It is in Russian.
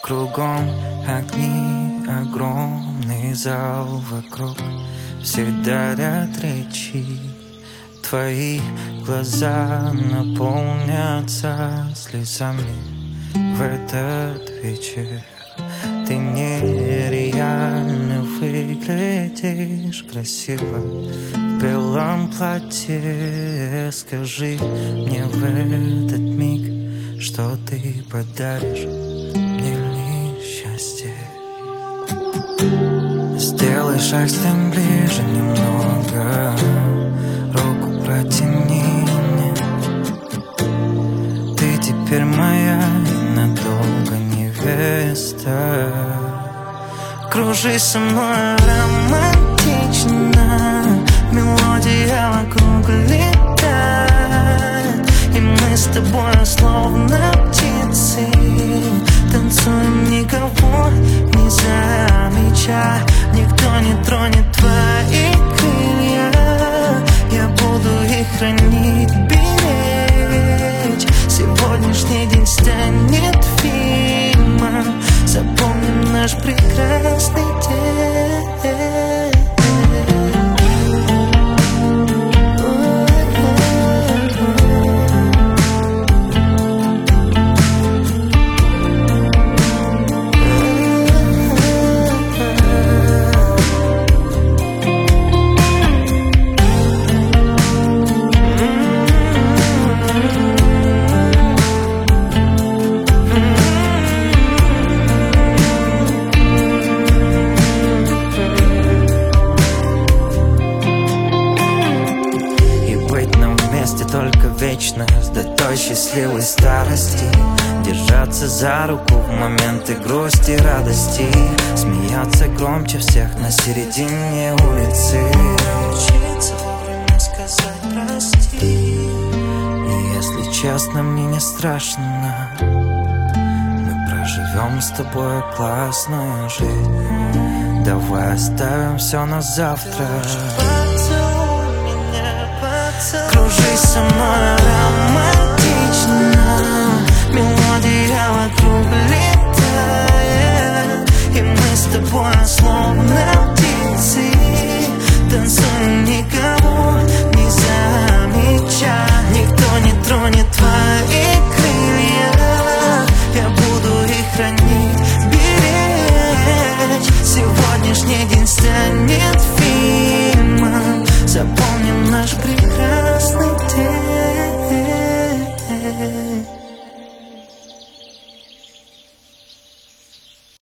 Кругом огни, огромный зал вокруг. Все дарят речи, твои глаза наполнятся слезами в этот вечер. Ты нереально выглядишь красиво в белом платье. Скажи мне в этот миг, что ты подаришь мне счастье. Сделай шаг, стань ближе немного, руку протяни мне. Ты теперь моя и надолго невеста. Кружи со мной романтично, мелодия вокруг летает, и мы с тобой словно птицы танцуем, никого не замечая. Никто не тронет твои крылья, я буду их хранить, беречь. Сегодняшний день станет фильмом, запомним наш прекрасный день. Только вечность до той счастливой старости, держаться за руку в моменты грусти и радости, смеяться громче всех на середине улицы, учиться вовремя сказать прости. И если честно, мне не страшно, мы проживем с тобой классную жизнь. Давай оставим все на завтра. Кружи со мной романтично.